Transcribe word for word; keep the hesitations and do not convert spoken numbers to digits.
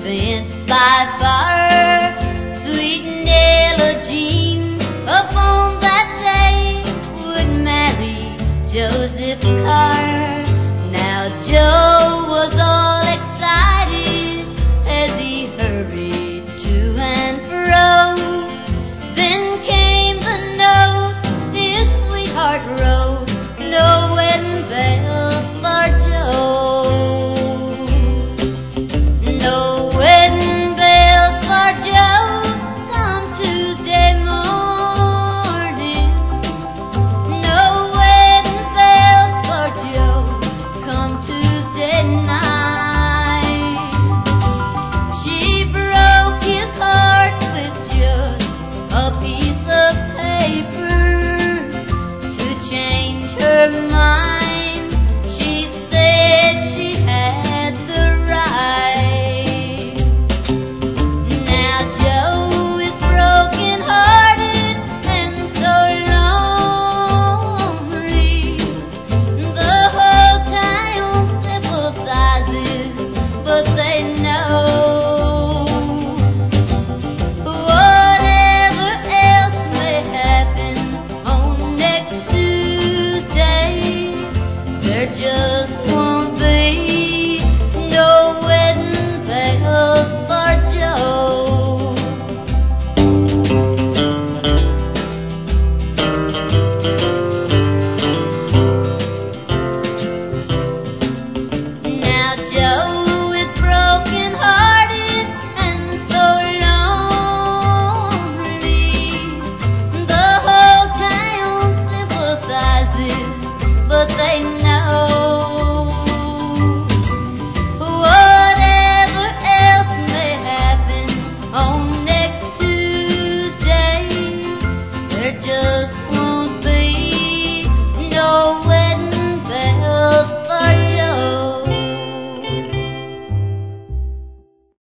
then by far, sweet Nella Jean upon that day would marry Joseph Carr. Now Joe was all excited as he hurried to and fro. Then came the note his sweetheart wrote, no wedding bells for Joe. No wedding bells for Joe.